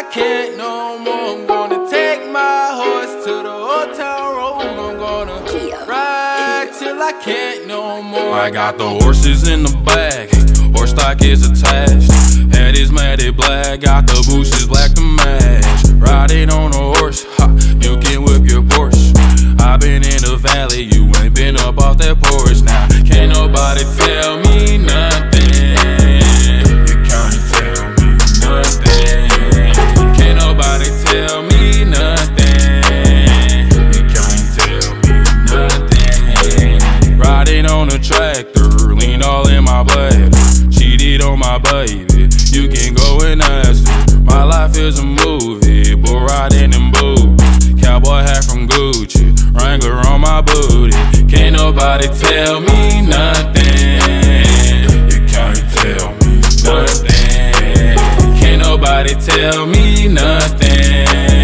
can't no more. I'm gonna take my horse to the old town road. I'm gonna ride till I can't no more. I got the horses in the back, horse stock is attached. Head is matted black, got the bushes black to match. Riding on a horse, ha, you can whip your Porsche. I been in the valley, you ain't been up off that porch. Now, can't nobody tell me nothing. You can't tell me nothing. Can't nobody tell me nothing. You can't tell me nothing. Riding on a tractor, lean all in my blood. Cheated on my baby, you can go and ask her. My life is a movie, bull riding in boots. Cowboy hat from Gucci, Wrangler on my booty. Can't nobody tell me nothing. You can't tell me nothing. Can't nobody tell me nothing.